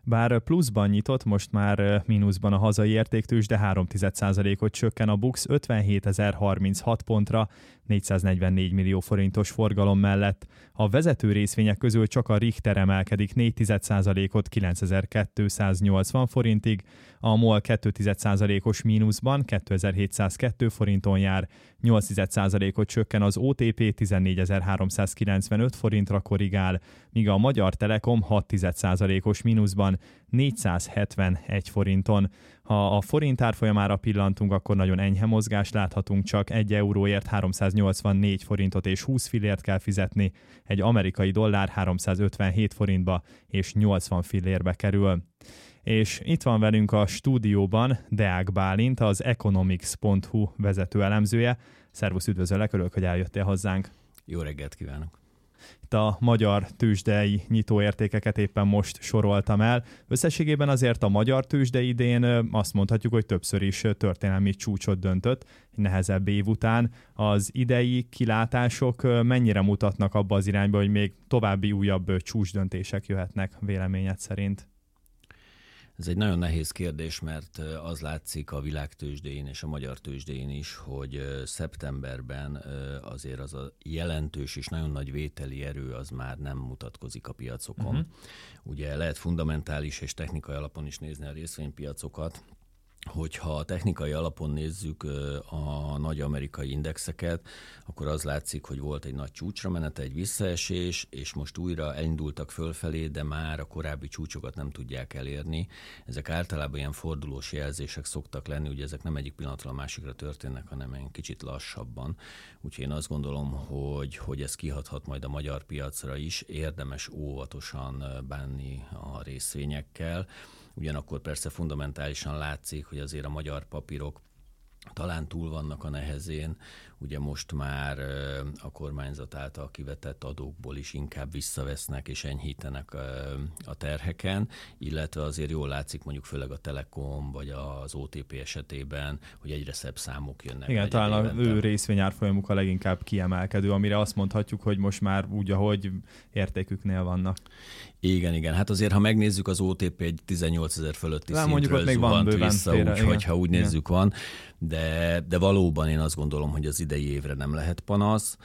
Bár pluszban nyitott, most már mínuszban a hazai értéktőzsde, de 0,3%-ot csökken a BUX 57.036 pontra, 444 millió forintos forgalom mellett. A vezető részvények közül csak a Richter emelkedik 0,4%-ot 9280 forintig, a MOL 2,1%-os mínuszban 2702 forinton jár, 8,1%-ot csökken az OTP 14.395 forintra korrigál, míg a Magyar Telekom 6,1%-os mínuszban 471 forinton. Ha a forint árfolyamára pillantunk, akkor nagyon enyhe mozgást láthatunk, csak 1 euróért 384 forintot és 20 fillért kell fizetni, egy amerikai dollár 357 forintba és 80 fillérbe kerül. És itt van velünk a stúdióban Deák Bálint, az economics.hu vezető elemzője. Szervusz, üdvözöllek, örülök, hogy eljöttél hozzánk. Jó reggelt kívánok! Itt a magyar tőzsdei nyitóértékeket éppen most soroltam el. Összességében azért a magyar tőzsde idén azt mondhatjuk, hogy többször is történelmi csúcsot döntött, nehezebb év után. Az idei kilátások mennyire mutatnak abba az irányba, hogy még további újabb csúcsdöntések jöhetnek véleményed szerint? Ez egy nagyon nehéz kérdés, mert az látszik a világtőzsdén és a magyar tőzsdén is, hogy szeptemberben azért az a jelentős és nagyon nagy vételi erő az már nem mutatkozik a piacokon. Ugye lehet fundamentális és technikai alapon is nézni a részvénypiacokat, hogyha a technikai alapon nézzük a nagy amerikai indexeket, akkor az látszik, hogy volt egy nagy csúcsra menete, egy visszaesés, és most újra elindultak fölfelé, de már a korábbi csúcsokat nem tudják elérni. Ezek általában ilyen fordulós jelzések szoktak lenni, ugye ezek nem egyik pillanatról a másikra történnek, hanem egy kicsit lassabban. Úgyhogy én azt gondolom, hogy ez kihathat majd a magyar piacra is, érdemes óvatosan bánni a részvényekkel. Ugyanakkor persze fundamentálisan látszik, hogy azért a magyar papírok talán túl vannak a nehezén, ugye most már a kormányzat által kivetett adókból is inkább visszavesznek és enyhítenek a terheken, illetve azért jól látszik mondjuk főleg a Telekom vagy az OTP esetében, hogy egyre szebb számok jönnek. Igen, talán az ő részvényárfolyamuk a leginkább kiemelkedő, amire azt mondhatjuk, hogy most már úgy, ahogy értéküknél vannak. Igen. Hát azért, ha megnézzük, az OTP egy 18 000 fölötti szintről zuhant vissza, úgyhogy ha úgy nézzük van, de valóban én azt gondolom, hogy az idei évre nem lehet panasz.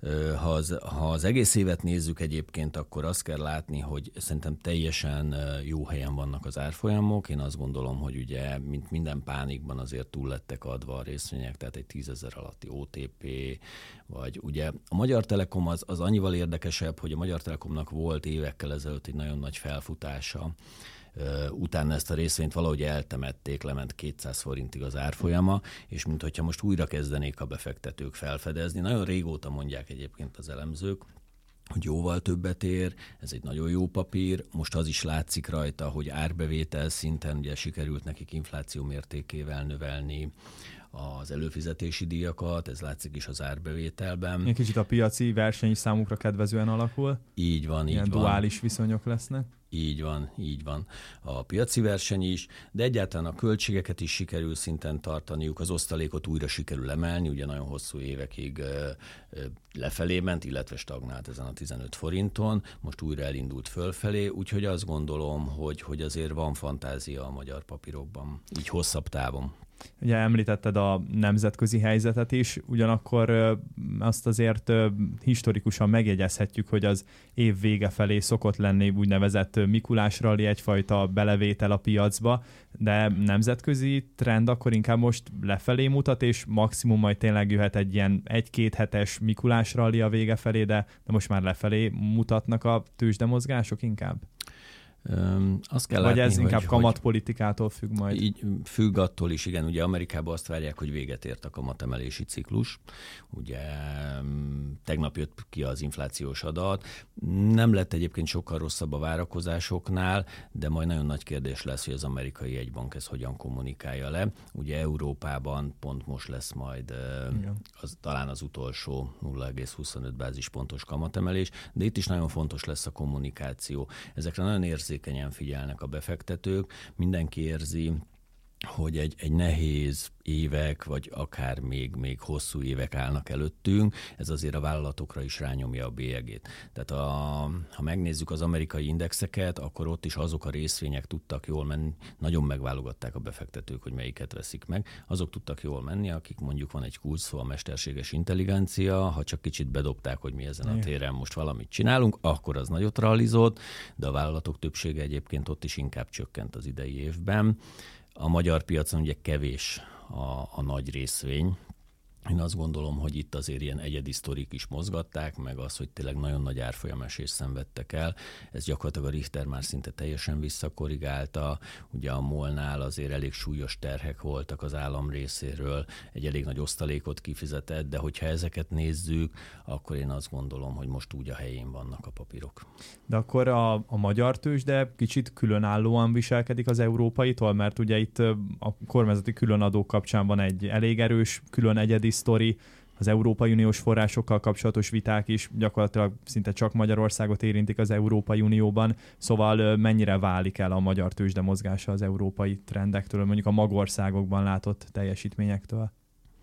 Ha az egész évet nézzük egyébként, akkor azt kell látni, hogy szerintem teljesen jó helyen vannak az árfolyamok. Én azt gondolom, hogy ugye, mint minden pánikban azért túl lettek adva a részvények, tehát egy 10 000 alatti OTP, vagy ugye a Magyar Telekom az annyival érdekesebb, hogy a Magyar Telekomnak volt évekkel ezelőtt egy nagyon nagy felfutása, utána ezt a részvényt valahogy eltemették, lement 200 forintig az árfolyama, és minthogyha most újra kezdenék a befektetők felfedezni. Nagyon régóta mondják egyébként az elemzők, hogy jóval többet ér, ez egy nagyon jó papír, most az is látszik rajta, hogy árbevétel szinten ugye sikerült nekik infláció mértékével növelni az előfizetési díjakat, ez látszik is az árbevételben. Egy kicsit a piaci verseny számukra kedvezően alakul. Így van. Ilyen duális viszonyok lesznek. Így van. A piaci verseny is, de egyáltalán a költségeket is sikerül szinten tartaniuk, az osztalékot újra sikerül emelni, ugye nagyon hosszú évekig lefelé ment, illetve stagnált ezen a 15 forinton, most újra elindult fölfelé, úgyhogy azt gondolom, hogy azért van fantázia a magyar papírokban, így hosszabb távon. Ugye említetted a nemzetközi helyzetet is, ugyanakkor azt azért historikusan megjegyezhetjük, hogy az év vége felé szokott lenni úgynevezett Mikulás rally, egyfajta belevétel a piacba, de nemzetközi trend akkor inkább most lefelé mutat, és maximum majd tényleg jöhet egy ilyen 1-2 hetes Mikulás rally a vége felé, de most már lefelé mutatnak a tőzsdemozgások inkább? Azt kell vagy látni, ez inkább kamatpolitikától függ majd? Így függ attól is, igen. Ugye Amerikában azt várják, hogy véget ért a kamatemelési ciklus. Ugye tegnap jött ki az inflációs adat. Nem lett egyébként sokkal rosszabb a várakozásoknál, de majd nagyon nagy kérdés lesz, hogy az amerikai jegybank ezt hogyan kommunikálja le. Ugye Európában pont most lesz majd talán az utolsó 0,25 bázispontos kamatemelés, de itt is nagyon fontos lesz a kommunikáció. Ezekre nagyon érzékenyen figyelnek a befektetők, mindenki érzi, hogy egy nehéz évek, vagy akár még hosszú évek állnak előttünk, ez azért a vállalatokra is rányomja a bélyegét. Tehát ha megnézzük az amerikai indexeket, akkor ott is azok a részvények tudtak jól menni, nagyon megválogatták a befektetők, hogy melyiket veszik meg, azok tudtak jól menni, akik mondjuk van egy kulcs szó, a mesterséges intelligencia, ha csak kicsit bedobták, hogy mi ezen a téren most valamit csinálunk, akkor az nagyot realizott, de a vállalatok többsége egyébként ott is inkább csökkent az idei évben. A magyar piacon ugye kevés a nagy részvény. Én azt gondolom, hogy itt azért ilyen egyedi sztorik is mozgatták, meg az, hogy tényleg nagyon nagy árfolyamesést szenvedtek el. Ez gyakorlatilag a Richter már szinte teljesen visszakorrigálta. Ugye a MOL-nál azért elég súlyos terhek voltak az állam részéről, egy elég nagy osztalékot kifizetett, de hogyha ezeket nézzük, akkor én azt gondolom, hogy most úgy a helyén vannak a papírok. De akkor a magyar tőzsde kicsit különállóan viselkedik az európaitól, mert ugye itt a kormányzati különadók kapcsán van egy elég erős külön egyedi sztori, az Európai Uniós forrásokkal kapcsolatos viták is gyakorlatilag szinte csak Magyarországot érintik az Európai Unióban, szóval mennyire válik el a magyar tőzsde mozgása az európai trendektől, mondjuk a magországokban látott teljesítményektől?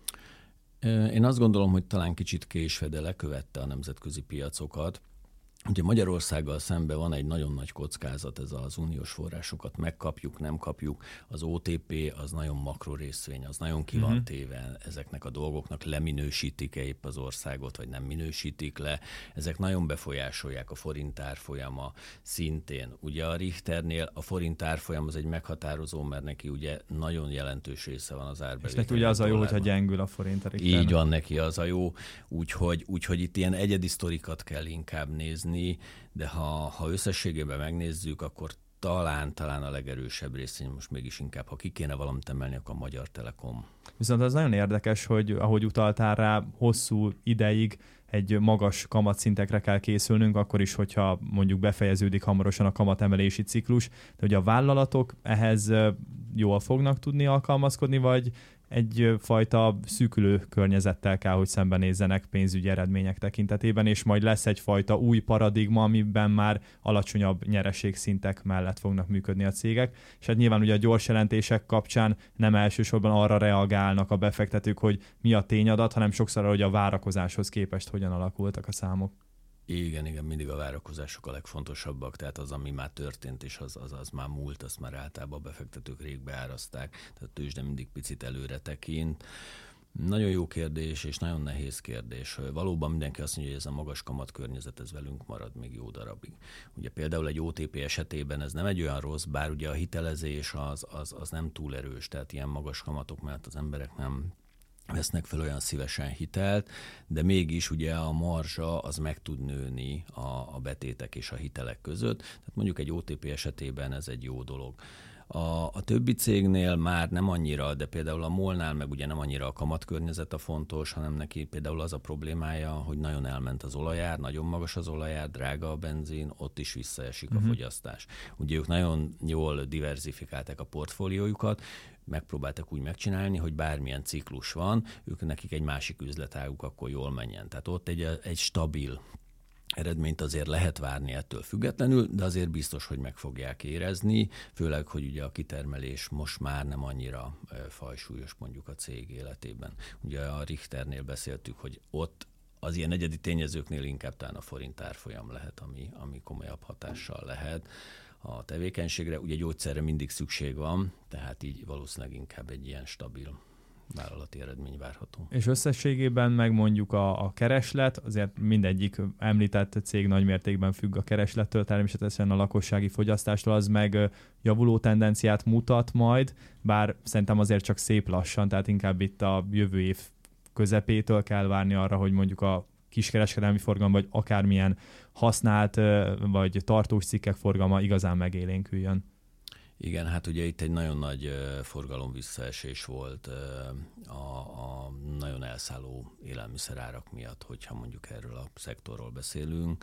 Én azt gondolom, hogy talán kicsit késve, de lekövette a nemzetközi piacokat. Ugye Magyarországgal szemben van egy nagyon nagy kockázat, ez az uniós forrásokat megkapjuk, nem kapjuk. Az OTP az nagyon makro részvény, az nagyon ki van téve ezeknek a dolgoknak, leminősítik-e épp az országot, vagy nem minősítik le. Ezek nagyon befolyásolják a forint árfolyama szintén. Ugye a Richternél a forint árfolyam az egy meghatározó, mert neki ugye nagyon jelentős része van az árbevétel. És neki ugye az a jó, hogyha gyengül a forint a Richternek. Így van, neki az a jó, úgyhogy itt ilyen egyedi sztorikat kell inkább nézni, de ha összességében megnézzük, akkor talán a legerősebb részén most mégis inkább, ha ki kéne valamit emelni, akkor a Magyar Telekom. Viszont az nagyon érdekes, hogy ahogy utaltál rá, hosszú ideig egy magas kamatszintekre kell készülnünk, akkor is, hogyha mondjuk befejeződik hamarosan a kamatemelési ciklus, de hogy a vállalatok ehhez jól fognak tudni alkalmazkodni, vagy egyfajta szűkülő környezettel kell, hogy szembenézzenek pénzügyi eredmények tekintetében, és majd lesz egyfajta új paradigma, amiben már alacsonyabb nyereségszintek mellett fognak működni a cégek. És hát nyilván ugye a gyors jelentések kapcsán nem elsősorban arra reagálnak a befektetők, hogy mi a tényadat, hanem sokszor arra, hogy a várakozáshoz képest hogyan alakultak a számok. Igen, mindig a várakozások a legfontosabbak, tehát az, ami már történt, és az már múlt, azt már általában a befektetők rég beárazták, tehát a tőzsde mindig picit előre tekint. Nagyon jó kérdés, és nagyon nehéz kérdés. Valóban mindenki azt mondja, hogy ez a magas kamat környezet, ez velünk marad még jó darabig. Ugye például egy OTP esetében ez nem egy olyan rossz, bár ugye a hitelezés az nem túl erős, tehát ilyen magas kamatok mellett az emberek nem vesznek fel olyan szívesen hitelt, de mégis ugye a marzsa az meg tud nőni a betétek és a hitelek között. Tehát mondjuk egy OTP esetében ez egy jó dolog. A többi cégnél már nem annyira, de például a MOL-nál meg ugye nem annyira a kamatkörnyezet a fontos, hanem neki például az a problémája, hogy nagyon elment az olajár, nagyon magas az olajár, drága a benzin, ott is visszaesik a fogyasztás. Ugye ők nagyon jól diverzifikálták a portfóliójukat, megpróbáltak úgy megcsinálni, hogy bármilyen ciklus van, nekik egy másik üzletáguk akkor jól menjen. Tehát ott egy stabil eredményt azért lehet várni ettől függetlenül, de azért biztos, hogy meg fogják érezni, főleg, hogy ugye a kitermelés most már nem annyira fajsúlyos mondjuk a cég életében. Ugye a Richternél beszéltük, hogy ott az ilyen egyedi tényezőknél inkább talán a forint árfolyam lehet, ami komolyabb hatással lehet a tevékenységre. Ugye gyógyszerre mindig szükség van, tehát így valószínűleg inkább egy ilyen stabil vállalati eredmény várható. És összességében meg mondjuk a kereslet, azért mindegyik említett cég nagymértékben függ a kereslettől, természetesen a lakossági fogyasztástól, az meg javuló tendenciát mutat majd, bár szerintem azért csak szép lassan, tehát inkább itt a jövő év közepétől kell várni arra, hogy mondjuk a kiskereskedelmi forgalom, vagy akármilyen használt, vagy tartós cikkek forgalma igazán megélénküljön. Igen, hát ugye itt egy nagyon nagy forgalom visszaesés volt a nagyon elszálló élelmiszerárak miatt, hogyha mondjuk erről a szektorról beszélünk.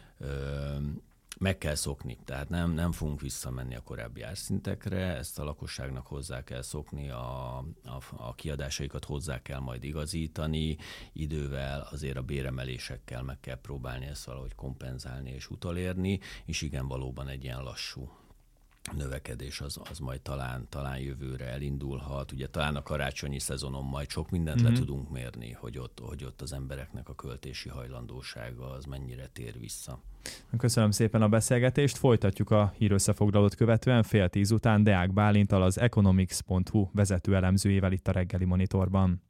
Meg kell szokni, tehát nem fogunk visszamenni a korábbi árszintekre, ezt a lakosságnak hozzá kell szokni, a kiadásaikat hozzá kell majd igazítani, idővel azért a béremelésekkel meg kell próbálni ezt valahogy kompenzálni és utolérni, és igen, valóban egy ilyen lassú növekedés az majd talán jövőre elindulhat. Ugye talán a karácsonyi szezonon majd sok mindent le tudunk mérni, hogy ott az embereknek a költési hajlandósága az mennyire tér vissza. Köszönöm szépen a beszélgetést, folytatjuk a hírösszefoglalót követően 9:30 után Deák Bálinttal, az economics.hu vezető elemzőjével itt a Reggeli Monitorban.